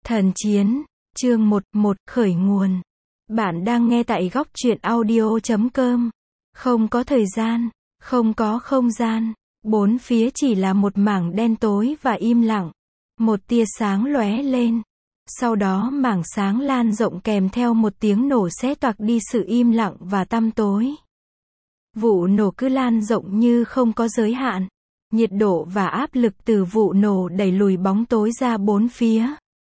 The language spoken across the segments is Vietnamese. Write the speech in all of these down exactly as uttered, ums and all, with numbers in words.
Thần chiến, chương một, một, khởi nguồn. Bạn đang nghe tại góc truyện audio chấm com. Không có thời gian, không có không gian, bốn phía chỉ là một mảng đen tối và im lặng. Một tia sáng lóe lên. Sau đó mảng sáng lan rộng kèm theo một tiếng nổ xé toạc đi sự im lặng và tăm tối. Vụ nổ cứ lan rộng như không có giới hạn. Nhiệt độ và áp lực từ vụ nổ đẩy lùi bóng tối ra bốn phía.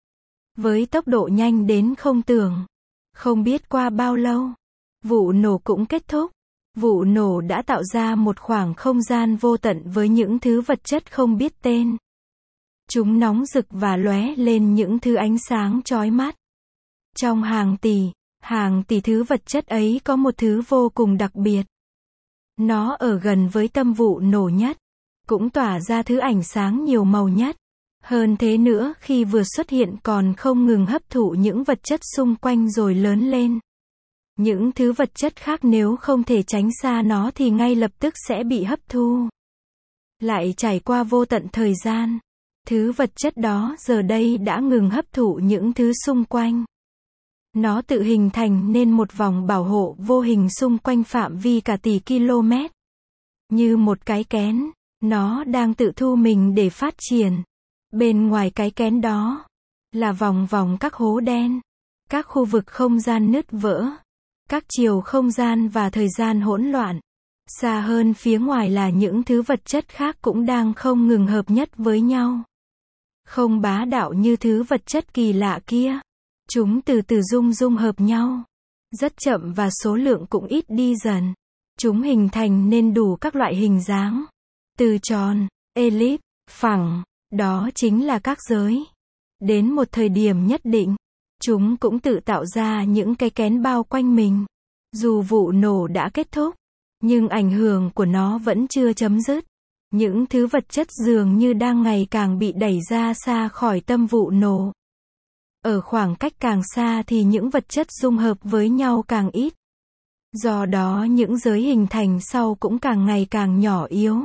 Với tốc độ nhanh đến không tưởng. Không biết qua bao lâu, vụ nổ cũng kết thúc. Vụ nổ đã tạo ra một khoảng không gian vô tận với những thứ vật chất không biết tên. Chúng nóng rực và lóe lên những thứ ánh sáng chói mắt. Trong hàng tỷ, hàng tỷ thứ vật chất ấy có một thứ vô cùng đặc biệt. Nó ở gần với tâm vụ nổ nhất, cũng tỏa ra thứ ánh sáng nhiều màu nhất. Hơn thế nữa, khi vừa xuất hiện còn không ngừng hấp thụ những vật chất xung quanh rồi lớn lên. Những thứ vật chất khác nếu không thể tránh xa nó thì ngay lập tức sẽ bị hấp thu. Lại trải qua vô tận thời gian, thứ vật chất đó giờ đây đã ngừng hấp thụ những thứ xung quanh. Nó tự hình thành nên một vòng bảo hộ vô hình xung quanh phạm vi cả tỷ km. Như một cái kén, nó đang tự thu mình để phát triển. Bên ngoài cái kén đó, là vòng vòng các hố đen, các khu vực không gian nứt vỡ, các chiều không gian và thời gian hỗn loạn. Xa hơn phía ngoài là những thứ vật chất khác cũng đang không ngừng hợp nhất với nhau. Không bá đạo như thứ vật chất kỳ lạ kia. Chúng từ từ dung dung hợp nhau. Rất chậm và số lượng cũng ít đi dần. Chúng hình thành nên đủ các loại hình dáng. Từ tròn, elip, phẳng. Đó chính là các giới. Đến một thời điểm nhất định, chúng cũng tự tạo ra những cái kén bao quanh mình. Dù vụ nổ đã kết thúc, nhưng ảnh hưởng của nó vẫn chưa chấm dứt. Những thứ vật chất dường như đang ngày càng bị đẩy ra xa khỏi tâm vụ nổ. Ở khoảng cách càng xa thì những vật chất dung hợp với nhau càng ít. Do đó những giới hình thành sau cũng càng ngày càng nhỏ yếu.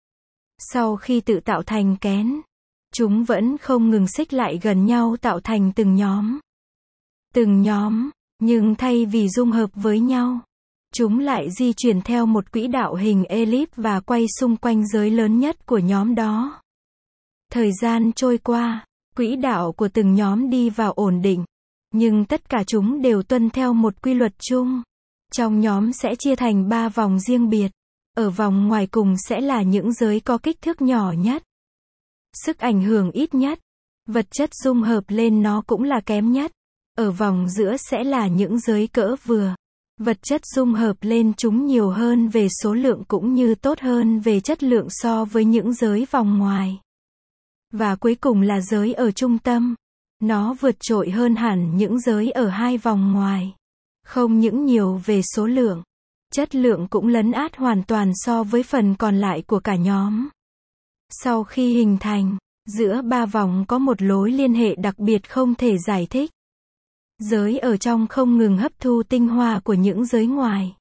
Sau khi tự tạo thành kén, chúng vẫn không ngừng xích lại gần nhau tạo thành từng nhóm. Từng nhóm, nhưng thay vì dung hợp với nhau, chúng lại di chuyển theo một quỹ đạo hình elip và quay xung quanh giới lớn nhất của nhóm đó. Thời gian trôi qua, quỹ đạo của từng nhóm đi vào ổn định, nhưng tất cả chúng đều tuân theo một quy luật chung. Trong nhóm sẽ chia thành ba vòng riêng biệt. Ở vòng ngoài cùng sẽ là những giới có kích thước nhỏ nhất. Sức ảnh hưởng ít nhất. Vật chất dung hợp lên nó cũng là kém nhất. Ở vòng giữa sẽ là những giới cỡ vừa. Vật chất dung hợp lên chúng nhiều hơn về số lượng cũng như tốt hơn về chất lượng so với những giới vòng ngoài. Và cuối cùng là giới ở trung tâm. Nó vượt trội hơn hẳn những giới ở hai vòng ngoài. Không những nhiều về số lượng, chất lượng cũng lấn át hoàn toàn so với phần còn lại của cả nhóm. Sau khi hình thành, giữa ba vòng có một lối liên hệ đặc biệt không thể giải thích. Giới ở trong không ngừng hấp thu tinh hoa của những giới ngoài.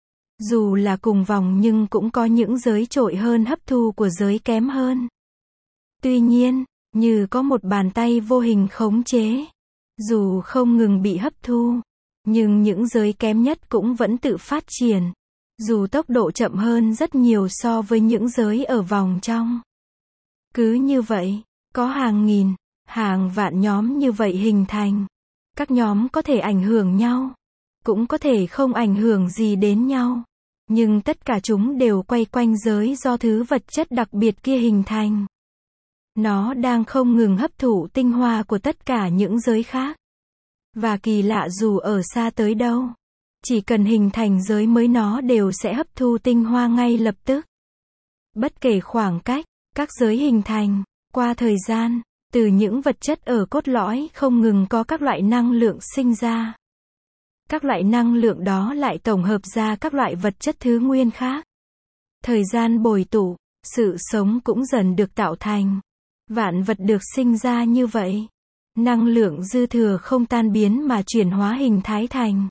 Dù là cùng vòng nhưng cũng có những giới trội hơn hấp thu của giới kém hơn. Tuy nhiên, như có một bàn tay vô hình khống chế. Dù không ngừng bị hấp thu, nhưng những giới kém nhất cũng vẫn tự phát triển. Dù tốc độ chậm hơn rất nhiều so với những giới ở vòng trong. Cứ như vậy, có hàng nghìn, hàng vạn nhóm như vậy hình thành. Các nhóm có thể ảnh hưởng nhau, cũng có thể không ảnh hưởng gì đến nhau. Nhưng tất cả chúng đều quay quanh giới do thứ vật chất đặc biệt kia hình thành. Nó đang không ngừng hấp thụ tinh hoa của tất cả những giới khác. Và kỳ lạ dù ở xa tới đâu, chỉ cần hình thành giới mới nó đều sẽ hấp thu tinh hoa ngay lập tức. Bất kể khoảng cách, các giới hình thành, qua thời gian, từ những vật chất ở cốt lõi không ngừng có các loại năng lượng sinh ra. Các loại năng lượng đó lại tổng hợp ra các loại vật chất thứ nguyên khác. Thời gian bồi tụ, sự sống cũng dần được tạo thành. Vạn vật được sinh ra như vậy. Năng lượng dư thừa không tan biến mà chuyển hóa hình thái thành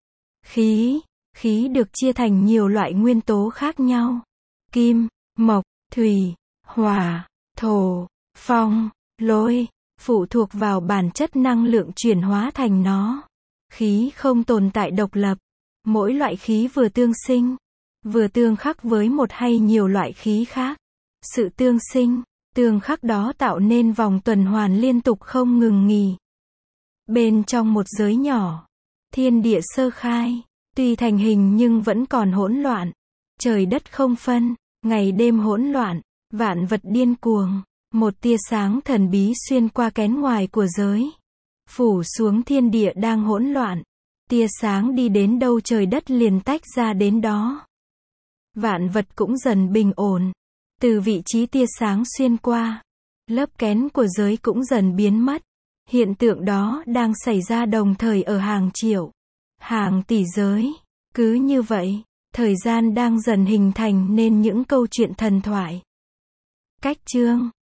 khí. Khí được chia thành nhiều loại nguyên tố khác nhau. Kim, mộc, thủy, hỏa, thổ, phong, lôi, phụ thuộc vào bản chất năng lượng chuyển hóa thành nó. Khí không tồn tại độc lập. Mỗi loại khí vừa tương sinh, vừa tương khắc với một hay nhiều loại khí khác. Sự tương sinh, tương khắc đó tạo nên vòng tuần hoàn liên tục không ngừng nghỉ. Bên trong một giới nhỏ, thiên địa sơ khai, tuy thành hình nhưng vẫn còn hỗn loạn. Trời đất không phân, ngày đêm hỗn loạn, vạn vật điên cuồng. Một tia sáng thần bí xuyên qua kén ngoài của giới, phủ xuống thiên địa đang hỗn loạn. Tia sáng đi đến đâu trời đất liền tách ra đến đó. Vạn vật cũng dần bình ổn. Từ vị trí tia sáng xuyên qua, lớp kén của giới cũng dần biến mất. Hiện tượng đó đang xảy ra đồng thời ở hàng triệu, hàng tỷ giới. Cứ như vậy, thời gian đang dần hình thành nên những câu chuyện thần thoại. Cách chương